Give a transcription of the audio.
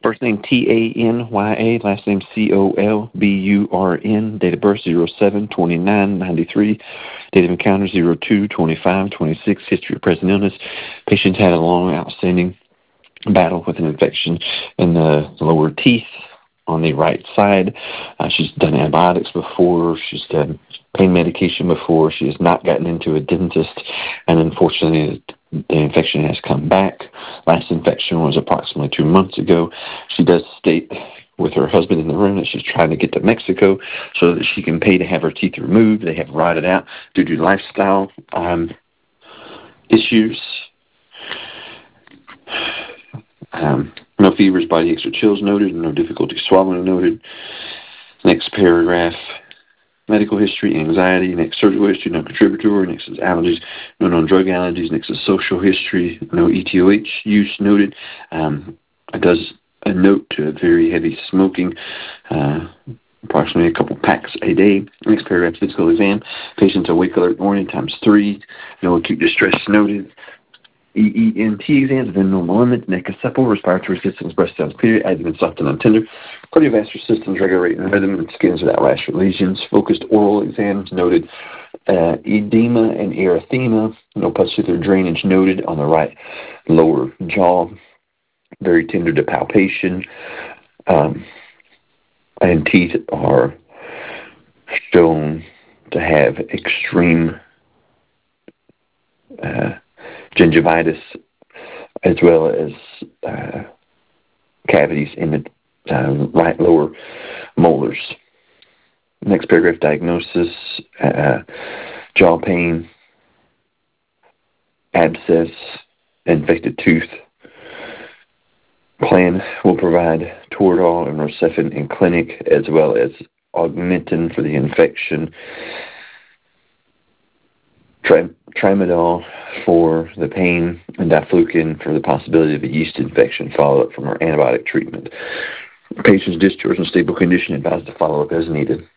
First name Tanya, last name Colburn, date of birth 07/29/93, date of encounter 02/25/26, history of present illness. Patient had a long outstanding battle with an infection in the lower teeth on the right side. She's done antibiotics before. She's done pain medication before. She has not gotten into a dentist, and unfortunately the infection has come back. Last infection was approximately 2 months ago. She does state with her husband in the room that she's trying to get to Mexico so that she can pay to have her teeth removed. They have rotted out due to lifestyle issues. No fevers, body aches or chills noted, no difficulty swallowing noted. Next paragraph, medical history, anxiety. Next, surgical history, no contributory. Next is allergies, no known drug allergies. Next is social history, no ETOH use noted. It does a note to a very heavy smoking, approximately a couple packs a day. Next paragraph, physical exam. Patient's awake, alert, morning, ×3. No acute distress noted. EENT exams within normal limits, neck is supple, respiratory systems, breast sounds clear, abdomen soft and untender, cardiovascular systems regular rate and rhythm, and skins without rash or lesions. Focused oral exams noted edema and erythema, no pustular drainage noted on the right lower jaw, very tender to palpation, and teeth are shown to have extreme gingivitis, as well as cavities in the right lower molars. Next paragraph, diagnosis, jaw pain, abscess, infected tooth. Plan will provide Toradol and Rocephin in clinic, as well as Augmentin for the infection, Tramadol for the pain, and Diflucan for the possibility of a yeast infection. Follow-up from our antibiotic treatment. Patient's discharge in stable condition, advised to follow up as needed.